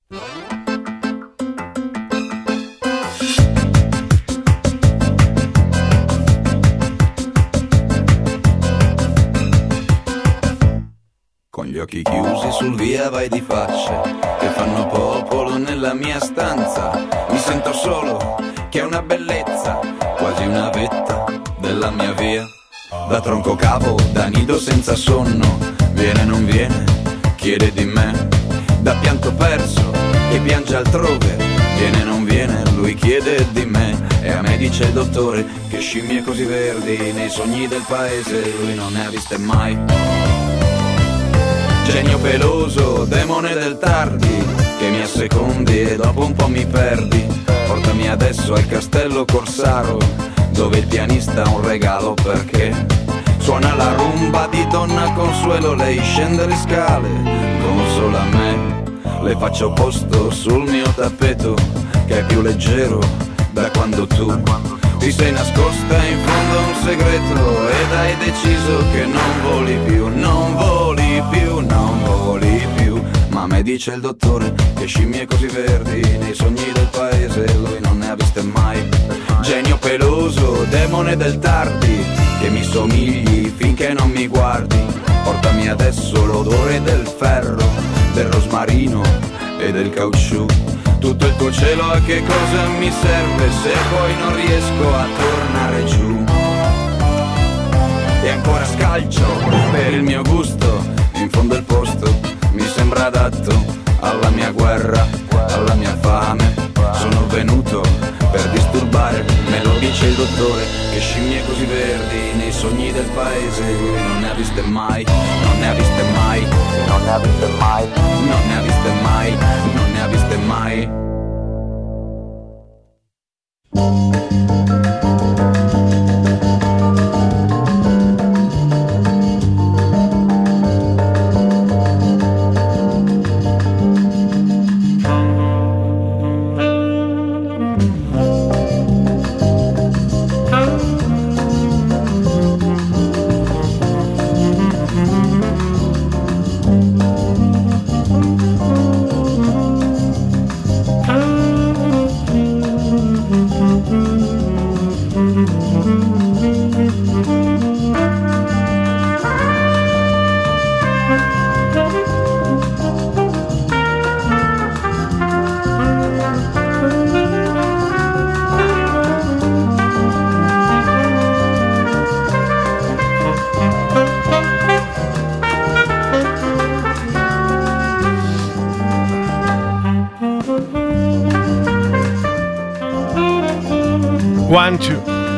Con gli occhi chiusi sul via vai di facce che fanno popolo nella mia stanza. Mi sento solo, che è una bellezza, quasi una vetta della mia via. Da tronco cavo, da nido senza sonno, viene non viene, chiede di me. Da pianto perso, che piange altrove, viene non viene, lui chiede di me. E a me dice il dottore che scimmie così verdi nei sogni del paese lui non ne ha viste mai. Genio peloso, demone del tardi, che mi assecondi e dopo un po' mi perdi. Portami adesso al castello Corsaro, dove il pianista ha un regalo perché suona la rumba di Donna Consuelo. Lei scende le scale, consola me, le faccio posto sul mio tappeto, che è più leggero da quando tu ti sei nascosta in fondo a un segreto ed hai deciso che non voli più, non voli più, non voli più. Ma a me dice il dottore che scimmie così verdi nei sogni del paese lui non ne ha viste mai. Genio peloso, demone del tardi, che mi somigli finché non mi guardi. Portami adesso l'odore del ferro, del rosmarino e del caucciù. Tutto il tuo cielo a che cosa mi serve se poi non riesco a tornare giù. E ancora scalcio per il mio gusto, in fondo il posto mi sembra adatto alla mia guerra, alla mia fame. Sono venuto per disturbare, me lo dice il dottore, che scimmie così verdi nei sogni del paese lui non ne ha viste mai, non ne ha viste mai, non ne ha viste mai, non ne ha viste mai, non ne ha viste mai. One, two.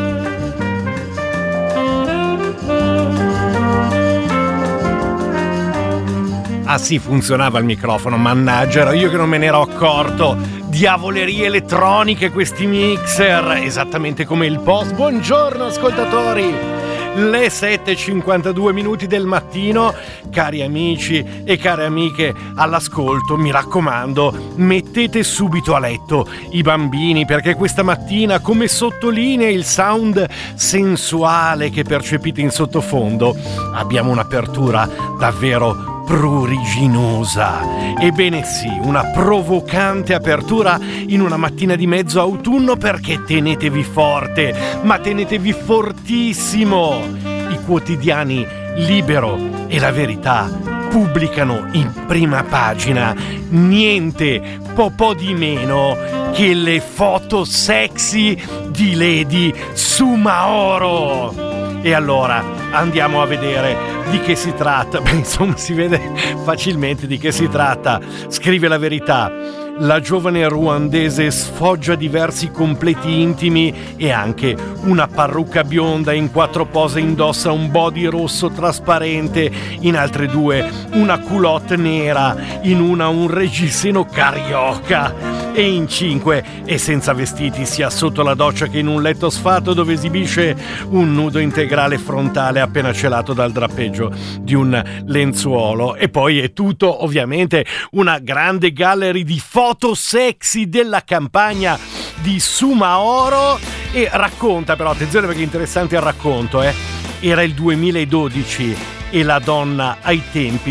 Ah sì, funzionava il microfono, mannaggia, ero io che non me ne ero accorto. Diavolerie elettroniche questi mixer, esattamente come il post. Buongiorno ascoltatori! Le 7:52 del mattino, cari amici e care amiche all'ascolto, mi raccomando, mettete subito a letto i bambini, perché questa mattina, come sottolinea il sound sensuale che percepite in sottofondo, abbiamo un'apertura davvero pruriginosa. Ebbene sì, una provocante apertura in una mattina di mezzo autunno, perché tenetevi forte, ma tenetevi fortissimo. I quotidiani Libero e La Verità pubblicano in prima pagina niente po' di meno che le foto sexy di Lady Sumaoro. E allora andiamo a vedere di che si tratta. Beh, insomma, si vede facilmente di che si tratta. Scrive La Verità: la giovane ruandese sfoggia diversi completi intimi e anche una parrucca bionda. In 4 pose indossa un body rosso trasparente, in altre 2 una culotte nera, in una un reggiseno carioca, e in 5 è senza vestiti sia sotto la doccia che in un letto sfatto dove esibisce un nudo integrale frontale appena celato dal drappeggio di un lenzuolo. E poi è tutto ovviamente una grande gallery di foto sexy della campagna di Sumaoro. E racconta, però attenzione perché è interessante il racconto, era il 2012 e la donna ai tempi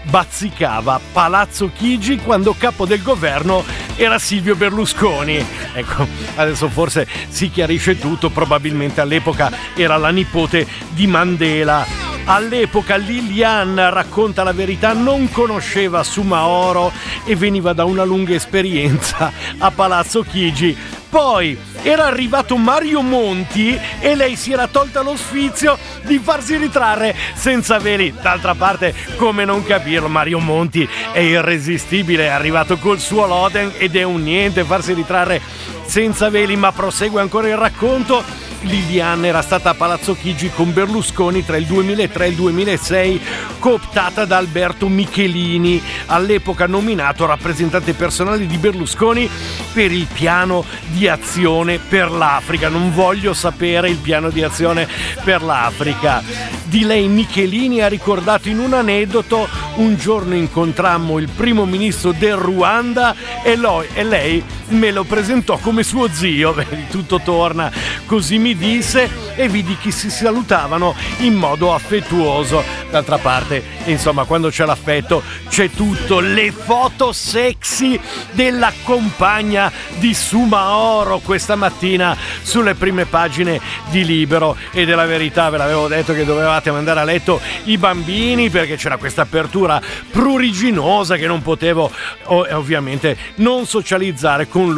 bazzicava Palazzo Chigi quando capo del governo era Silvio Berlusconi. Ecco, adesso forse si chiarisce tutto, probabilmente all'epoca era la nipote di Mandela. All'epoca Lilian, racconta la verità, non conosceva Soumahoro e veniva da una lunga esperienza a Palazzo Chigi. Poi era arrivato Mario Monti e lei si era tolta lo sfizio di farsi ritrarre senza veli. D'altra parte, come non capirlo, Mario Monti è irresistibile, è arrivato col suo Loden ed è un niente farsi ritrarre senza veli. Ma prosegue ancora il racconto. Liliana era stata a Palazzo Chigi con Berlusconi tra il 2003 e il 2006, cooptata da Alberto Michelini, all'epoca nominato rappresentante personale di Berlusconi per il piano di azione per l'Africa. Non voglio sapere il piano di azione per l'Africa. Di lei Michelini ha ricordato in un aneddoto: un giorno incontrammo il primo ministro del Ruanda e lei me lo presentò come suo zio. Tutto torna, così mi disse, e vidi che si salutavano in modo affettuoso. D'altra parte, insomma, quando c'è l'affetto c'è tutto. Le foto sexy della compagna di Soumahoro questa mattina sulle prime pagine di Libero e della Verità. Ve l'avevo detto che dovevate mandare a letto i bambini perché c'era questa apertura pruriginosa che non potevo ovviamente non socializzare con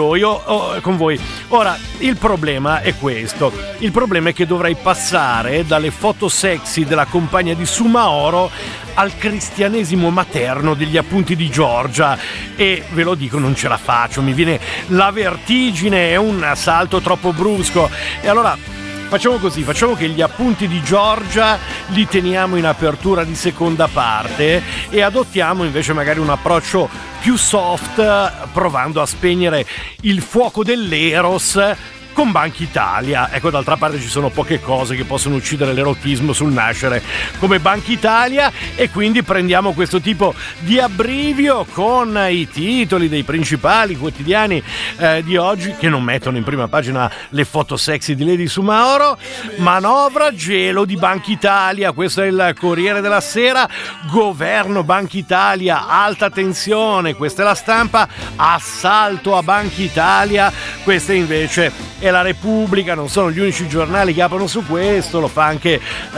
voi. Ora, il problema è questo. Il problema è che dovrei passare dalle foto sexy della compagna di Soumahoro al cristianesimo materno degli appunti di Giorgia e ve lo dico, non ce la faccio, mi viene la vertigine, è un salto troppo brusco. E allora facciamo così, facciamo che gli appunti di Giorgia li teniamo in apertura di seconda parte e adottiamo invece magari un approccio più soft, provando a spegnere il fuoco dell'eros con Banca Italia. Ecco, d'altra parte ci sono poche cose che possono uccidere l'erotismo sul nascere come Banca Italia, e quindi prendiamo questo tipo di abbrivio con i titoli dei principali quotidiani di oggi, che non mettono in prima pagina le foto sexy di Lady Soumahoro. Manovra gelo di Banca Italia, questo è il Corriere della Sera. Governo Banca Italia, alta tensione, questa è la Stampa. Assalto a Banca Italia, questa invece è la Repubblica. Non sono gli unici giornali che aprono su questo, lo fa anche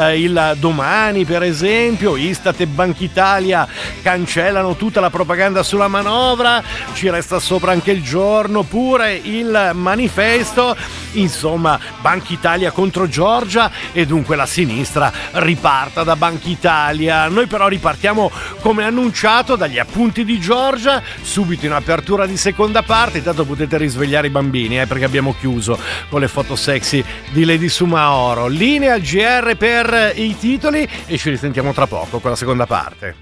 il Domani per esempio. Istat e Banca Italia cancellano tutta la propaganda sulla manovra, ci resta sopra anche Il Giorno, pure il Manifesto. Insomma, Banca Italia contro Giorgia e dunque la sinistra riparta da Banca Italia. Noi però ripartiamo come annunciato dagli appunti di Giorgia, subito in apertura di seconda parte. Intanto potete risvegliare i bambini perché abbiamo chiuso con le foto sexy di Lady Soumahoro. Linea al GR per i titoli e ci risentiamo tra poco con la seconda parte.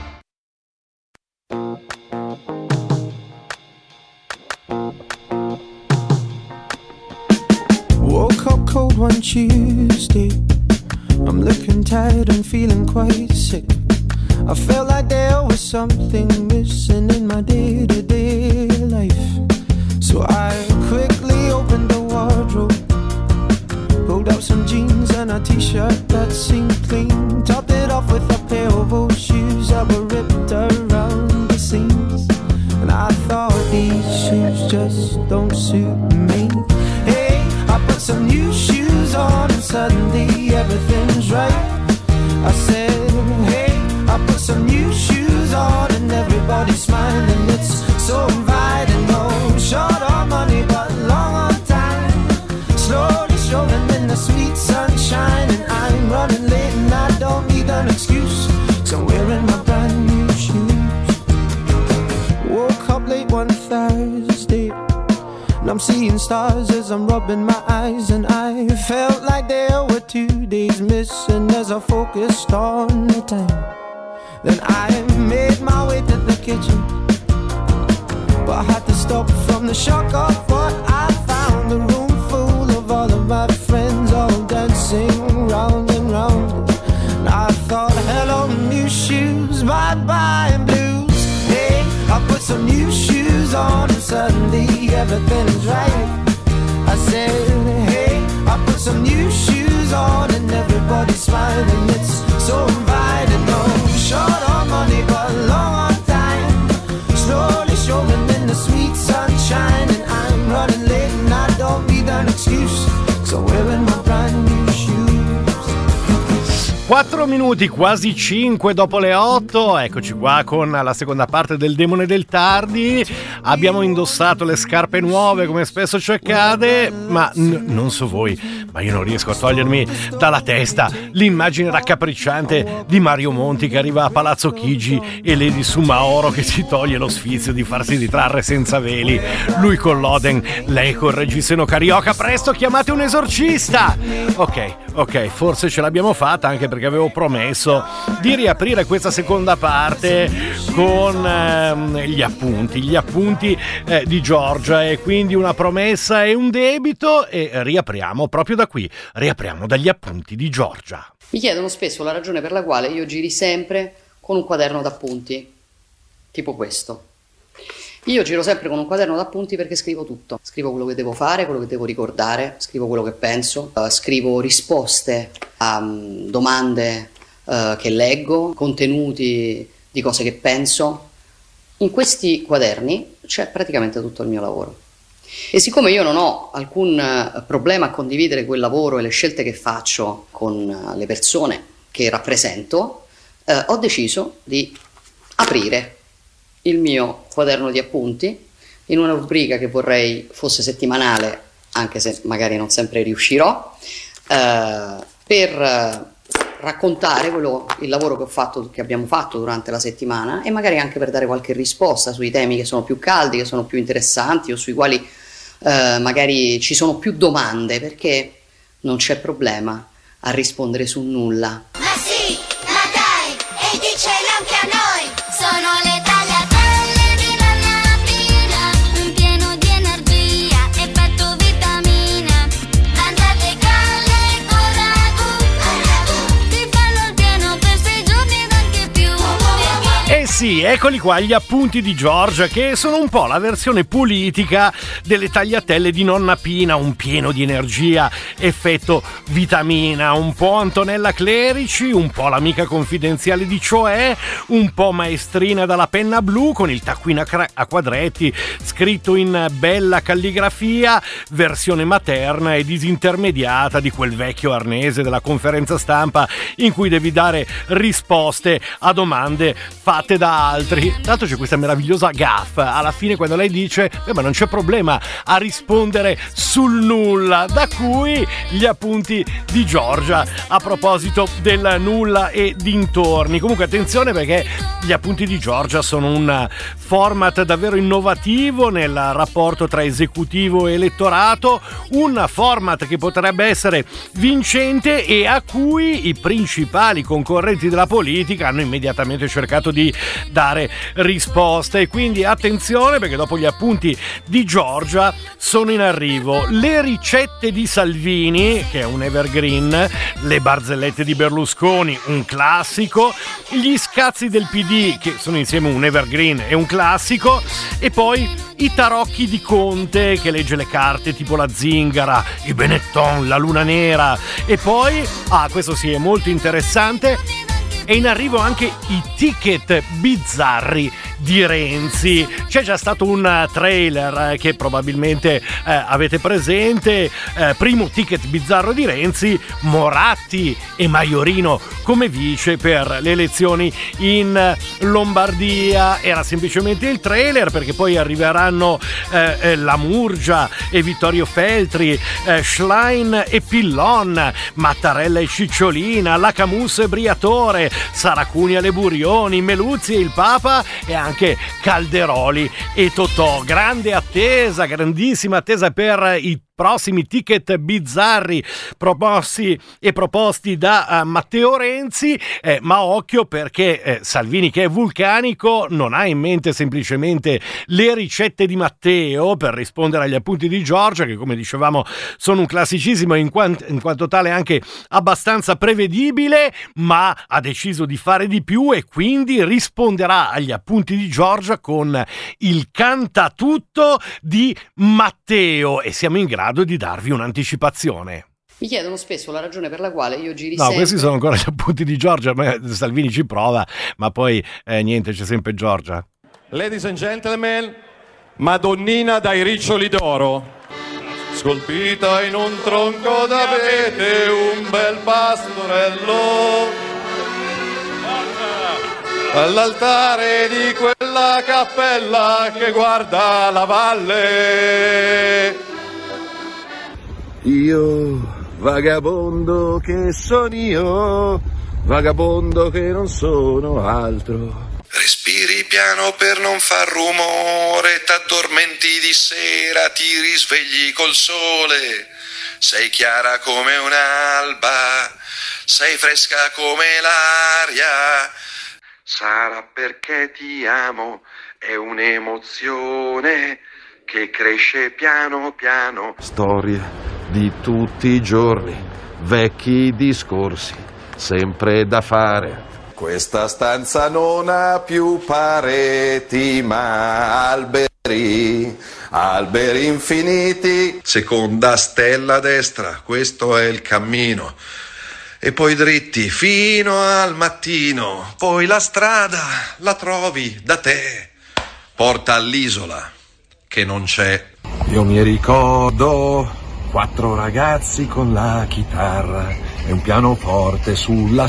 Woke up cold one Tuesday. I'm looking tired and feeling quite sick. I felt like there was something missing in my day-to-day life. So I quickly opened the wardrobe, pulled out some jeans and a t-shirt that seemed clean, topped it off with a pair of old shoes that were ripped around the seams. And I thought, these shoes just don't suit me. Hey, I put some new shoes on and suddenly everything's right. I said, hey, I put some new shoes on and everybody's smiling. It's so inviting. No short on money but long on time, slowly strolling in the sweet sunshine. And I'm running late and I don't need an excuse, so I'm wearing my brand new shoes. Woke up late one Thursday and I'm seeing stars as I'm rubbing my eyes, and I felt like there were 2 days missing as I focused on the time. Then I made my way to the kitchen, but I had to stop from the shock of what I found. A room full of all of my friends, all dancing round and round. And I thought, hello new shoes, bye bye blues. Hey, I put some new shoes on and suddenly everything's right. I said, hey, I put some new shoes on and everybody's smiling. It's so inviting. No short on money but 4 minuti, quasi 5 dopo le 8, eccoci qua con la seconda parte del Demone del Tardi. Abbiamo indossato le scarpe nuove come spesso ci accade, ma non so voi, ma io non riesco a togliermi dalla testa l'immagine raccapricciante di Mario Monti che arriva a Palazzo Chigi e Lady Sumaoro che si toglie lo sfizio di farsi ritrarre senza veli, lui con l'Oden, lei col reggiseno carioca. Presto, chiamate un esorcista! Ok, forse ce l'abbiamo fatta, anche perché avevo promesso di riaprire questa seconda parte con gli appunti di Giorgia, e quindi una promessa e un debito, e riapriamo proprio da qui, riapriamo dagli appunti di Giorgia. Mi chiedono spesso la ragione per la quale io giri sempre con un quaderno d'appunti, tipo questo. Io giro sempre con un quaderno d'appunti perché scrivo tutto. Scrivo quello che devo fare, quello che devo ricordare, scrivo quello che penso, scrivo risposte a domande che leggo, contenuti di cose che penso. In questi quaderni c'è praticamente tutto il mio lavoro. E siccome io non ho alcun problema a condividere quel lavoro e le scelte che faccio con le persone che rappresento, ho deciso di aprire il mio quaderno di appunti in una rubrica che vorrei fosse settimanale, anche se magari non sempre riuscirò, per raccontare il lavoro che abbiamo fatto durante la settimana, e magari anche per dare qualche risposta sui temi che sono più caldi, che sono più interessanti, o sui quali magari ci sono più domande, perché non c'è problema a rispondere su nulla. Ma sì, ma dai, e dicelo anche a noi, sono le tagliatelle di nonna Pina, un pieno di energia, effetto vitamina, mangiate calle con ragù, ti fanno il pieno per 6 giorni ed anche più. Eh sì, eccoli qua gli appunti di Giorgia, che sono un po' la versione politica delle tagliatelle di nonna Pina, un pieno di energia, effetto vitamina, un po' Antonella Clerici, un po' l'amica confidenziale di Cioè, un po' maestrina dalla penna blu con il taccuino a quadretti scritto in bella calligrafia, versione materna e disintermediata di quel vecchio arnese della conferenza stampa in cui devi dare risposte a domande fatte da altri. Tanto c'è questa meravigliosa gaffa alla fine quando lei dice ma non c'è problema a rispondere sul nulla, da cui gli appunti di Giorgia a proposito del nulla e dintorni. Comunque attenzione, perché gli appunti di Giorgia sono un format davvero innovativo nel rapporto tra esecutivo e elettorato, un format che potrebbe essere vincente e a cui i principali concorrenti della politica hanno immediatamente cercato di dare risposte. E quindi attenzione, perché dopo gli appunti di Giorgia sono in arrivo le ricette di Salvini, che è un evergreen, le barzellette di Berlusconi, un classico, gli scazzi del PD, che sono insieme un evergreen e un classico, e poi i tarocchi di Conte, che legge le carte tipo la zingara, i Benetton, la luna nera, e poi, questo sì è molto interessante, e in arrivo anche i ticket bizzarri di Renzi. C'è già stato un trailer che probabilmente avete presente. Primo ticket bizzarro di Renzi: Moratti e Maiorino come vice per le elezioni in Lombardia. Era semplicemente il trailer, perché poi arriveranno la Murgia e Vittorio Feltri, Schlein e Pillon, Mattarella e Cicciolina, la Camus e Briatore, Saracunia e Burioni, Meluzzi e il Papa, e anche Calderoli e Totò. Grande attesa, grandissima attesa per i prossimi ticket bizzarri proposti da Matteo Renzi, ma occhio, perché Salvini, che è vulcanico, non ha in mente semplicemente le ricette di Matteo per rispondere agli appunti di Giorgia, che come dicevamo sono un classicissimo e in quanto tale anche abbastanza prevedibile, ma ha deciso di fare di più e quindi risponderà agli appunti di Giorgia con il cantatutto di Matteo, e siamo in grado di darvi un'anticipazione. Mi chiedono spesso la ragione per la quale io giri sempre... No, questi sono ancora gli appunti di Giorgia, Salvini ci prova, ma poi niente, c'è sempre Giorgia. Ladies and gentlemen, Madonnina dai riccioli d'oro, scolpita in un tronco d'abete, un bel pastorello, all'altare di quella cappella che guarda la valle. Io, vagabondo che sono io, vagabondo che non sono altro. Respiri piano per non far rumore, t'addormenti di sera, ti risvegli col sole. Sei chiara come un'alba, sei fresca come l'aria. Sarà perché ti amo, è un'emozione che cresce piano piano. Storie di tutti i giorni, vecchi discorsi, sempre da fare. Questa stanza non ha più pareti, ma alberi infiniti. Seconda stella a destra, questo è il cammino. E poi dritti fino al mattino, poi la strada la trovi da te. Porta all'isola, che non c'è. Io mi ricordo 4 ragazzi con la chitarra e un pianoforte sulla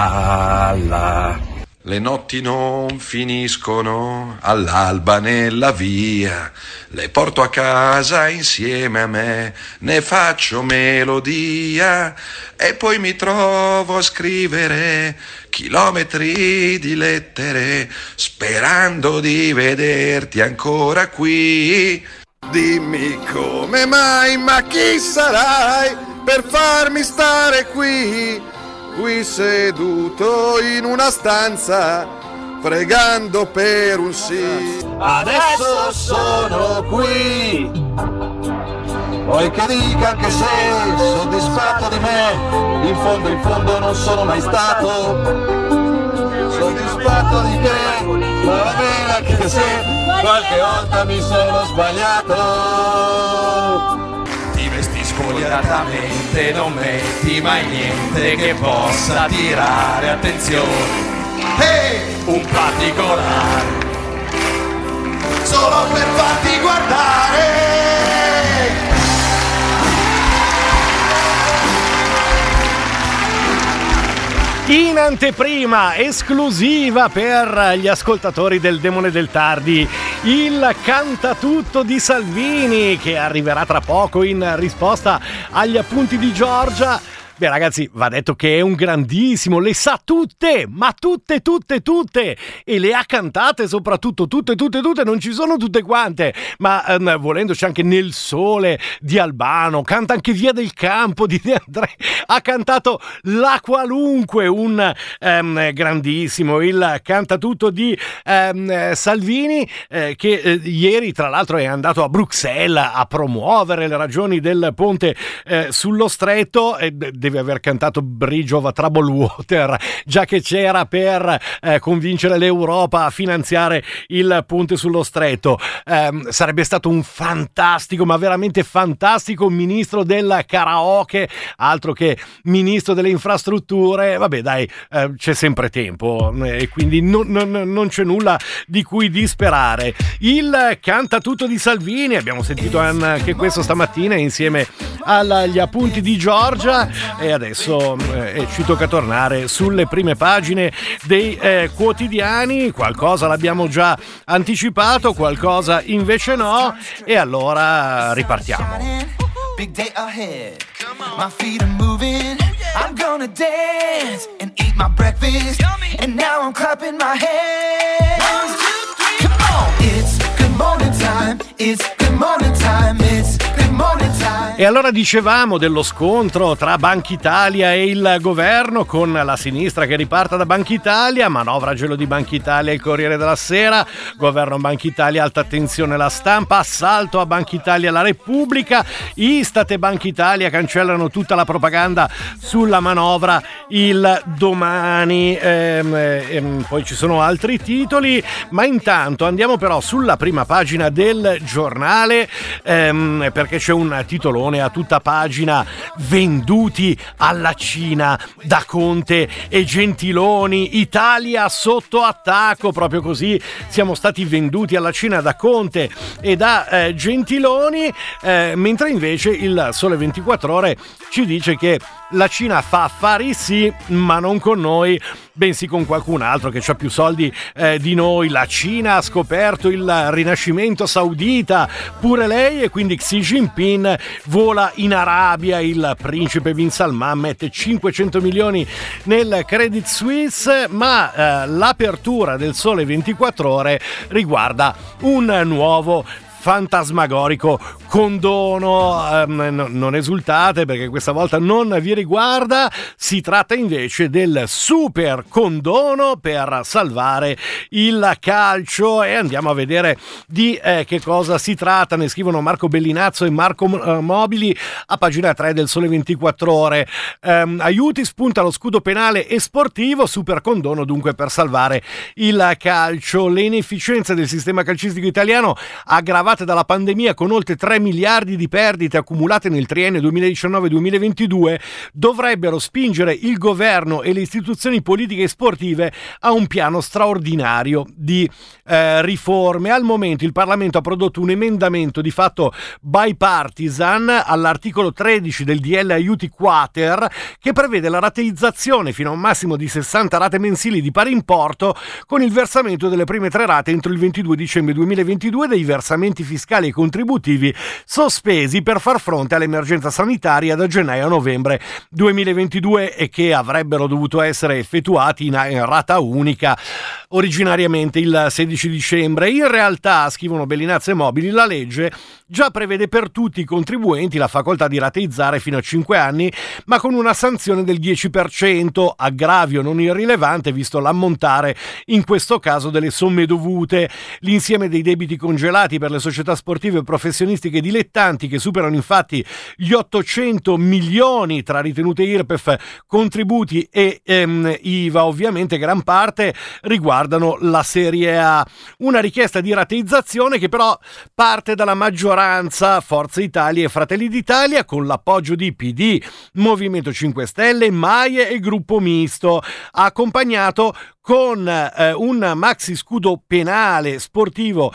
spalla. Le notti non finiscono, all'alba nella via, le porto a casa insieme a me, ne faccio melodia e poi mi trovo a scrivere chilometri di lettere, sperando di vederti ancora qui. Dimmi come mai, ma chi sarai per farmi stare qui seduto in una stanza, pregando per un sì. Adesso sono qui, vuoi che dica che sei soddisfatto di me? In fondo non sono mai stato soddisfatto di te, ma va bene anche se qualche volta mi sono sbagliato. Spogliatamente non metti mai niente che possa attirare attenzione. Un particolare solo per farti guardare. In anteprima esclusiva per gli ascoltatori del Demone del Tardi, il Cantatutto di Salvini, che arriverà tra poco in risposta agli appunti di Giorgia. Beh ragazzi, va detto che è un grandissimo, le sa tutte, ma tutte, e le ha cantate soprattutto, tutte, non ci sono tutte quante, ma volendoci anche Nel Sole di Albano, canta anche Via del Campo di De André, ha cantato La Qualunque, un grandissimo, il Cantatutto di Salvini, che ieri tra l'altro è andato a Bruxelles a promuovere le ragioni del ponte sullo stretto. Deve aver cantato Bridge over Troubled Water, già che c'era per convincere l'Europa a finanziare il ponte sullo stretto. Sarebbe stato un fantastico, ma veramente fantastico ministro del karaoke, altro che ministro delle infrastrutture. Vabbè dai, c'è sempre tempo e quindi non c'è nulla di cui disperare. Il Cantatutto di Salvini, abbiamo sentito anche questo stamattina insieme agli appunti di Giorgia, e adesso ci tocca tornare sulle prime pagine dei quotidiani. Qualcosa l'abbiamo già anticipato, qualcosa invece no, e allora ripartiamo. Big day ahead. My feet are moving. I'm gonna dance and eat my breakfast. And now I'm clapping my hands. Come on, it's good morning time. It's good morning time. It's good morning time. E allora dicevamo dello scontro tra Banca Italia e il governo, con la sinistra che riparta da Banca Italia, manovra gelo di Banca Italia, il Corriere della Sera, governo Banca Italia, alta tensione La Stampa, assalto a Banca Italia La Repubblica, Istat e Banca Italia cancellano tutta la propaganda sulla manovra il Domani, poi ci sono altri titoli, ma intanto andiamo però sulla prima pagina del giornale, perché c'è un titolone a tutta pagina: venduti alla Cina da Conte e Gentiloni, Italia sotto attacco. Proprio così, siamo stati venduti alla Cina da Conte e da Gentiloni, mentre invece il Sole 24 Ore ci dice che La Cina fa affari sì, ma non con noi, bensì con qualcun altro che ha più soldi di noi. La Cina ha scoperto il rinascimento saudita, pure lei, e quindi Xi Jinping vola in Arabia. Il principe Bin Salman mette 500 milioni nel Credit Suisse, ma l'apertura del Sole 24 Ore riguarda un nuovo fantasmagorico condono. Non esultate, perché questa volta non vi riguarda. Si tratta invece del super condono per salvare il calcio, e andiamo a vedere di che cosa si tratta. Ne scrivono Marco Bellinazzo e Marco Mobili a pagina 3 del Sole 24 Ore. Aiuti, spunta lo scudo penale e sportivo, super condono dunque per salvare il calcio. Le inefficienze del sistema calcistico italiano, aggravate dalla pandemia con oltre 3 miliardi di perdite accumulate nel triennio 2019-2022, dovrebbero spingere il governo e le istituzioni politiche e sportive a un piano straordinario di riforme. Al momento il Parlamento ha prodotto un emendamento di fatto bipartisan all'articolo 13 del DL Aiuti Quater, che prevede la rateizzazione fino a un massimo di 60 rate mensili di pari importo, con il versamento delle prime 3 rate entro il 22 dicembre 2022 dei versamenti fiscali e contributivi sospesi per far fronte all'emergenza sanitaria da gennaio a novembre 2022 e che avrebbero dovuto essere effettuati in rata unica originariamente il 16 dicembre. In realtà, scrivono Bellinazzo e Mobili, la legge già prevede per tutti i contribuenti la facoltà di rateizzare fino a 5 anni, ma con una sanzione del 10%, aggravio non irrilevante visto l'ammontare in questo caso delle somme dovute. L'insieme dei debiti congelati per le società sportive professionistiche dilettanti, che superano infatti gli 800 milioni tra ritenute IRPEF, contributi e IVA, ovviamente gran parte riguardano la Serie A. Una richiesta di rateizzazione che però parte dalla maggioranza, Forza Italia e Fratelli d'Italia, con l'appoggio di PD, Movimento 5 Stelle, MAIE e Gruppo Misto, accompagnato con un maxi scudo penale, sportivo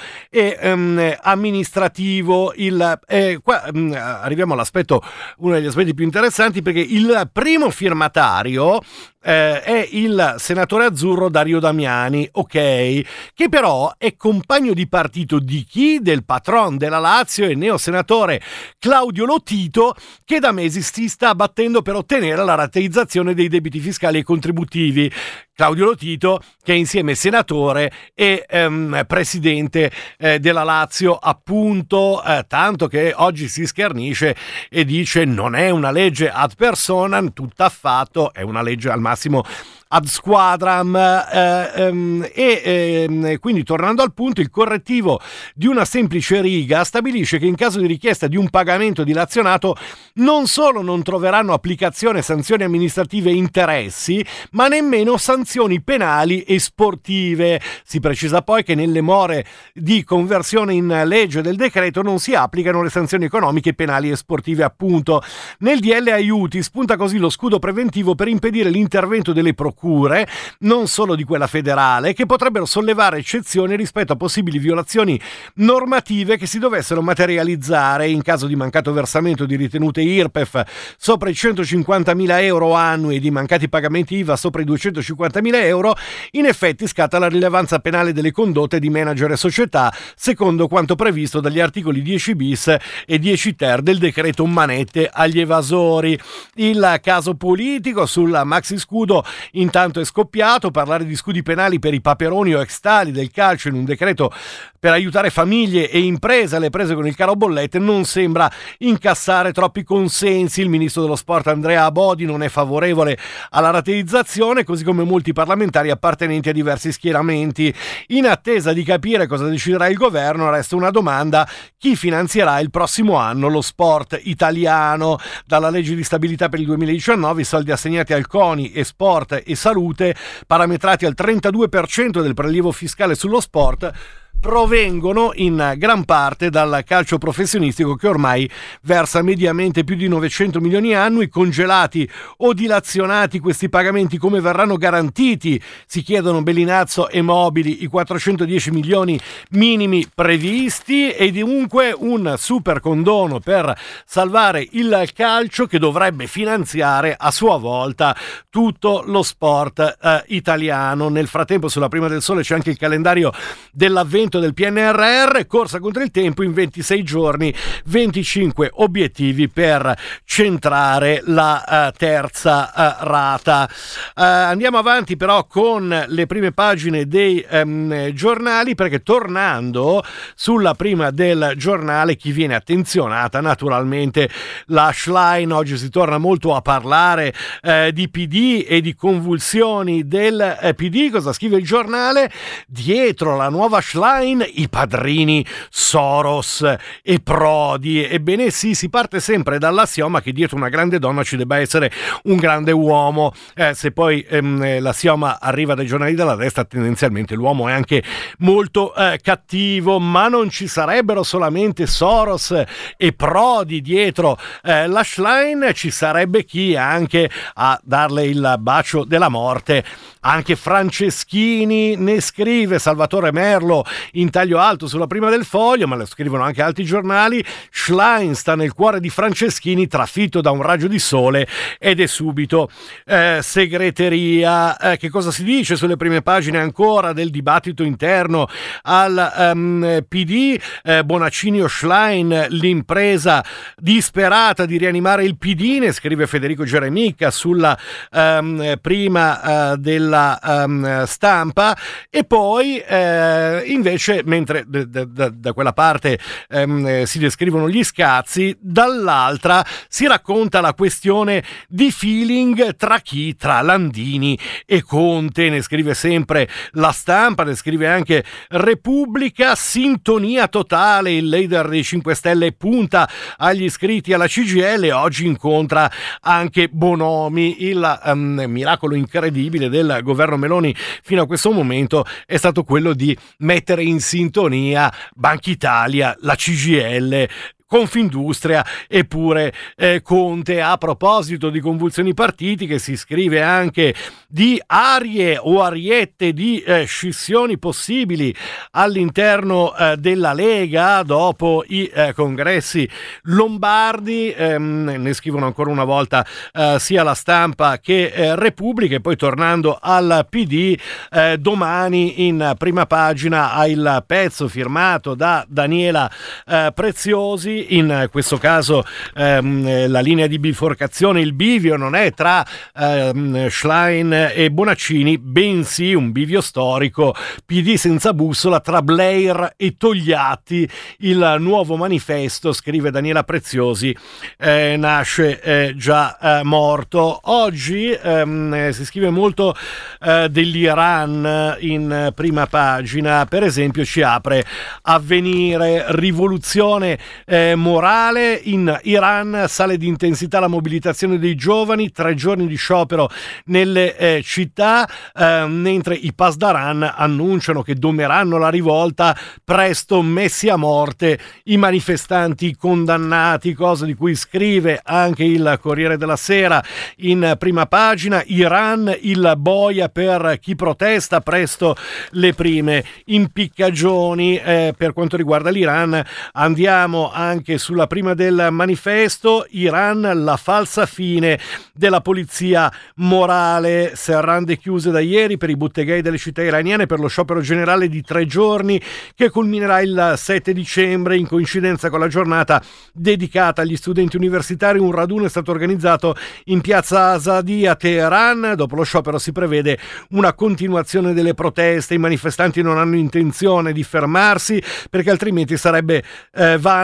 e amministrativo. Qua arriviamo all'aspetto, uno degli aspetti più interessanti, perché il primo firmatario è il senatore azzurro Dario Damiani, ok, che però è compagno di partito di chi? Del patron della Lazio e neosenatore Claudio Lotito, che da mesi si sta battendo per ottenere la rateizzazione dei debiti fiscali e contributivi. Claudio Lotito, che è insieme senatore e presidente della Lazio, appunto, tanto che oggi si schernisce e dice non è una legge ad personam, tutt'affatto, è una legge al massimo ad squadram, quindi, tornando al punto, il correttivo di una semplice riga stabilisce che in caso di richiesta di un pagamento dilazionato non solo non troveranno applicazione sanzioni amministrative e interessi, ma nemmeno sanzioni penali e sportive. Si precisa poi che nelle more di conversione in legge del decreto non si applicano le sanzioni economiche, penali e sportive, appunto. Nel DL Aiuti spunta così lo scudo preventivo per impedire l'intervento delle procure, non solo di quella federale, che potrebbero sollevare eccezioni rispetto a possibili violazioni normative che si dovessero materializzare in caso di mancato versamento di ritenute IRPEF sopra i 150.000 euro annui e di mancati pagamenti IVA sopra i 250.000 euro. In effetti scatta la rilevanza penale delle condotte di manager e società, secondo quanto previsto dagli articoli 10 bis e 10 ter del decreto manette agli evasori. Il caso politico sul maxi scudo intanto è scoppiato. Parlare di scudi penali per i paperoni o ex tali del calcio in un decreto per aiutare famiglie e imprese alle prese con il caro bollette non sembra incassare troppi consensi. Il ministro dello sport Andrea Abodi non è favorevole alla rateizzazione, così come molti parlamentari appartenenti a diversi schieramenti. In attesa di capire cosa deciderà il governo, resta una domanda: chi finanzierà il prossimo anno lo sport italiano? Dalla legge di stabilità per il 2019 i soldi assegnati al CONI e Sport e Salute, parametrati al 32% del prelievo fiscale sullo sport, provengono in gran parte dal calcio professionistico, che ormai versa mediamente più di 900 milioni annui. Congelati o dilazionati questi pagamenti, come verranno garantiti? Si chiedono Bellinazzo e Mobili i 410 milioni minimi previsti, e dunque un super condono per salvare il calcio, che dovrebbe finanziare a sua volta tutto lo sport italiano. Nel frattempo, sulla Prima del Sole c'è anche il calendario dell'avvento del PNRR, corsa contro il tempo, in 26 giorni 25 obiettivi per centrare la terza rata. Andiamo avanti però con le prime pagine dei giornali, perché tornando sulla Prima del Giornale, chi viene attenzionata naturalmente la Schlein. Oggi si torna molto a parlare di PD e di convulsioni del PD. Cosa scrive il giornale? Dietro la nuova Schlein i padrini Soros e Prodi. Ebbene sì, si parte sempre dall'assioma che dietro una grande donna ci debba essere un grande uomo. Se poi l'assioma arriva dai giornali della destra, tendenzialmente l'uomo è anche molto cattivo, ma non ci sarebbero solamente Soros e Prodi dietro la Schlein, ci sarebbe chi anche a darle il bacio della morte. Anche Franceschini ne scrive, Salvatore Merlo in taglio alto sulla Prima del Foglio, ma lo scrivono anche altri giornali. Schlein sta nel cuore di Franceschini, trafitto da un raggio di sole, ed è subito segreteria. Che cosa si dice sulle prime pagine ancora del dibattito interno al PD? Bonaccini o Schlein, l'impresa disperata di rianimare il PD, ne scrive Federico Geremicca sulla Prima della Stampa. E poi invece, mentre da quella parte si descrivono gli scazzi, dall'altra si racconta la questione di feeling tra chi? Tra Landini e Conte. Ne scrive sempre La Stampa, ne scrive anche Repubblica. Sintonia totale, il leader dei 5 Stelle punta agli iscritti alla CGIL, oggi incontra anche Bonomi. Il miracolo incredibile del governo Meloni fino a questo momento è stato quello di mettere in sintonia Banca Italia, la CGIL, Confindustria e pure Conte. A proposito di convulsioni partitiche, si scrive anche di arie o ariette di scissioni possibili all'interno della Lega dopo i congressi lombardi. Ne scrivono ancora una volta sia La Stampa che Repubblica. E poi, tornando al PD, domani in prima pagina ha il pezzo firmato da Daniela Preziosi. In questo caso la linea di biforcazione, il bivio non è tra Schlein e Bonaccini, bensì un bivio storico, PD senza bussola tra Blair e Togliatti. Il nuovo manifesto, scrive Daniela Preziosi, nasce già morto. Oggi si scrive molto dell'Iran in prima pagina. Per esempio ci apre Avvenire, rivoluzione morale in Iran, sale di intensità la mobilitazione dei giovani, 3 giorni di sciopero nelle città, mentre i Pasdaran annunciano che domeranno la rivolta, presto messi a morte i manifestanti condannati, cosa di cui scrive anche il Corriere della Sera in prima pagina. Iran, il boia per chi protesta, presto le prime impiccagioni. Per quanto riguarda l'Iran, andiamo anche sulla Prima del Manifesto. Iran, la falsa fine della polizia morale. Serrande chiuse da ieri per i butteghei delle città iraniane per lo sciopero generale di 3 giorni che culminerà il 7 dicembre. In coincidenza con la giornata dedicata agli studenti universitari, un raduno è stato organizzato in piazza Azadi a Teheran. Dopo lo sciopero si prevede una continuazione delle proteste. I manifestanti non hanno intenzione di fermarsi, perché altrimenti sarebbe vano il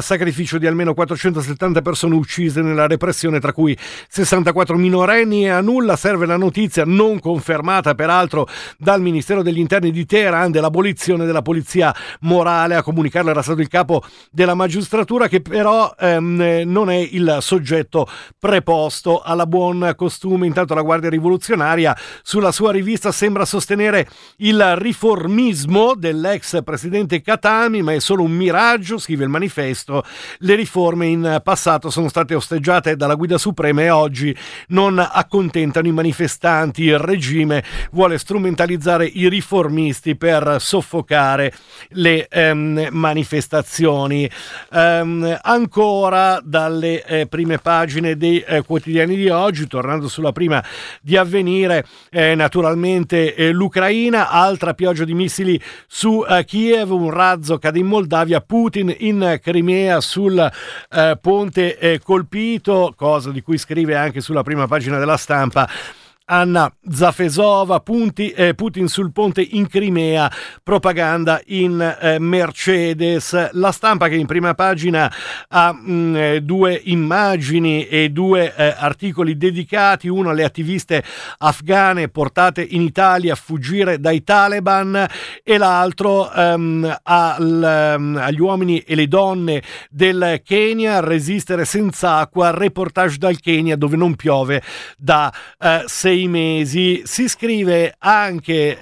sacrificio di almeno 470 persone uccise nella repressione, tra cui 64 minorenni, e a nulla serve la notizia, non confermata peraltro dal Ministero degli Interni di Teheran, dell'abolizione della polizia morale. A comunicarlo era stato il capo della magistratura, che però non è il soggetto preposto alla buon costume. Intanto la Guardia Rivoluzionaria sulla sua rivista sembra sostenere il riformismo dell'ex presidente Khatami, ma è solo un miraggio, scrive il Manifesto. Le riforme in passato sono state osteggiate dalla guida suprema e oggi non accontentano i manifestanti. Il regime vuole strumentalizzare i riformisti per soffocare le manifestazioni. Ancora dalle prime pagine dei quotidiani di oggi, tornando sulla prima di Avvenire, naturalmente l'Ucraina, altra pioggia di missili su Kiev, un razzo cade in Moldavia, Putin in Crimea sul ponte colpito, cosa di cui scrive anche sulla prima pagina della Stampa Anna Zafesova. Putin sul ponte in Crimea, propaganda in Mercedes. La Stampa, che in prima pagina ha due immagini e due articoli dedicati, uno alle attiviste afghane portate in Italia a fuggire dai Taliban e l'altro agli uomini e le donne del Kenya, resistere senza acqua, reportage dal Kenya dove non piove da 6 mesi. Si scrive anche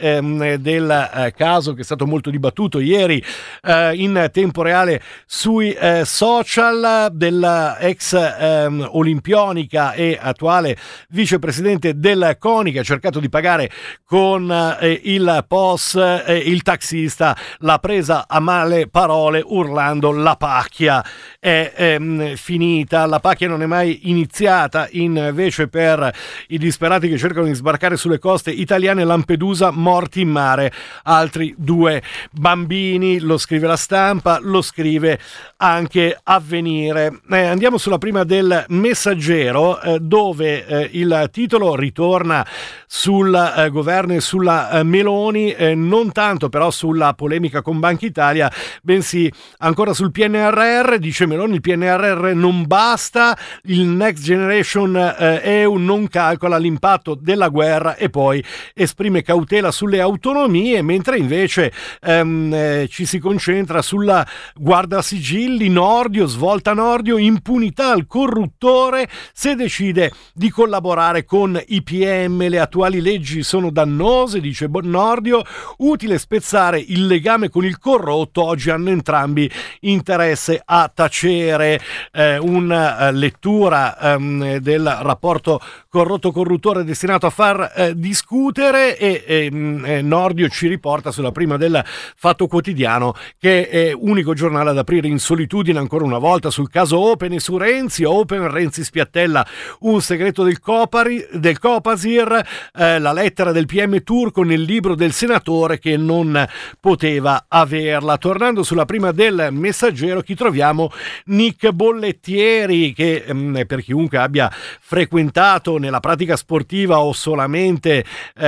del caso che è stato molto dibattuto ieri in tempo reale sui social, della ex olimpionica e attuale vicepresidente del CONI, che ha cercato di pagare con il POS il taxista, l'ha presa a male parole urlando la pacchia è finita. La pacchia non è mai iniziata invece per i disperati che cercano di sbarcare sulle coste italiane. Lampedusa, morti in mare, altri 2 bambini. Lo scrive la Stampa, lo scrive anche Avvenire. Andiamo sulla prima del Messaggero, dove il titolo ritorna sul governo e sulla Meloni, non tanto però sulla polemica con Banca Italia, bensì ancora sul PNRR. Dice Meloni: il PNRR non basta, il Next Generation EU non calcola l'impatto della guerra e poi esprime cautela sulle autonomie, mentre invece ci si concentra sulla guardasigilli, Nordio, svolta Nordio, impunità al corruttore se decide di collaborare con i PM, le attuali leggi sono dannose, dice Nordio, utile spezzare il legame con il corrotto, oggi hanno entrambi interesse a tacere. Una lettura del rapporto corrotto-corruttore destinato a far discutere, e Nordio ci riporta sulla prima del Fatto Quotidiano, che è unico giornale ad aprire in solitudine ancora una volta sul caso Open e su Renzi. Renzi spiattella un segreto del Copasir, la lettera del PM turco nel libro del senatore che non poteva averla. Tornando sulla prima del Messaggero, chi troviamo? Nick Bollettieri, che per chiunque abbia frequentato nella pratica sportiva o solamente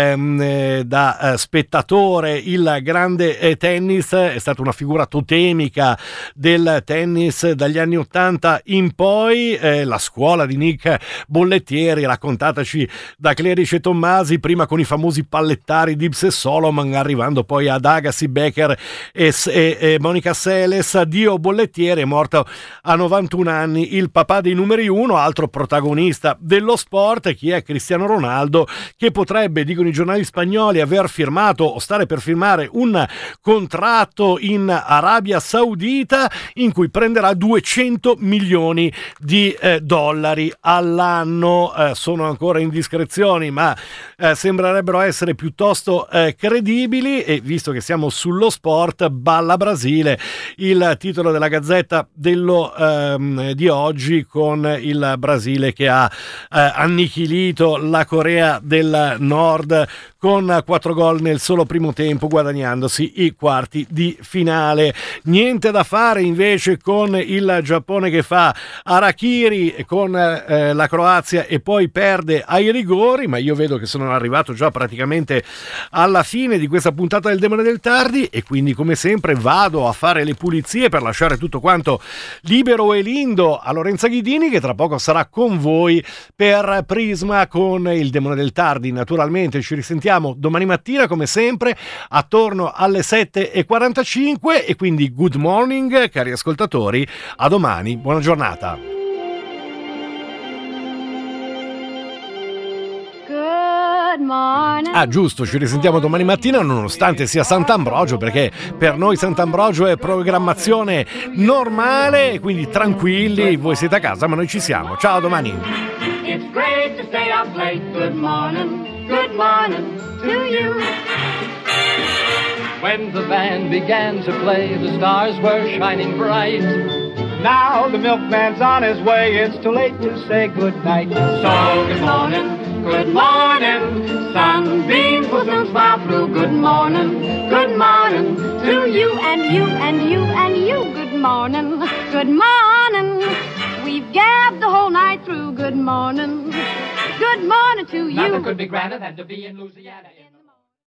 da spettatore il grande tennis, è stata una figura totemica del tennis dagli anni 80 in poi. La scuola di Nick Bollettieri, raccontataci da Clerici e Tommasi, prima con i famosi pallettari Dibbs e Solomon, arrivando poi ad Agassi, Becker e Monica Seles. Dio Bollettieri è morto a 91 anni, il papà dei numeri 1, altro protagonista dello sport. Chi è? Cristiano Ronaldo, che potrebbe, dicono i giornali spagnoli, aver firmato o stare per firmare un contratto in Arabia Saudita in cui prenderà 200 milioni di dollari all'anno. Sono ancora indiscrezioni, ma sembrerebbero essere piuttosto credibili, e visto che siamo sullo sport, balla Brasile, il titolo della Gazzetta di oggi, con il Brasile che ha annichilito la Corea Corea del Nord con 4 gol nel solo primo tempo, guadagnandosi i quarti di finale. Niente da fare invece con il Giappone che fa harakiri con la Croazia e poi perde ai rigori, ma io vedo che sono arrivato già praticamente alla fine di questa puntata del Demone del Tardi e quindi come sempre vado a fare le pulizie per lasciare tutto quanto libero e lindo a Lorenza Ghidini, che tra poco sarà con voi per Prisma con il Demone del Tardi. Naturalmente ci risentiamo domani mattina come sempre attorno alle 7:45 e quindi good morning cari ascoltatori, a domani, buona giornata. Ah giusto, ci risentiamo domani mattina nonostante sia Sant'Ambrogio, perché per noi Sant'Ambrogio è programmazione normale, quindi tranquilli, voi siete a casa ma noi ci siamo. Ciao, a domani. It's great to stay up late. Good morning to you. When the band began to play, the stars were shining bright. Now the milkman's on his way, it's too late to say goodnight. So good morning, sunbeams will soon smile through. Good morning to you and you and you and you. Good morning. We've gabbed the whole night through. Good morning to you. Nothing could be grander than to be in Louisiana.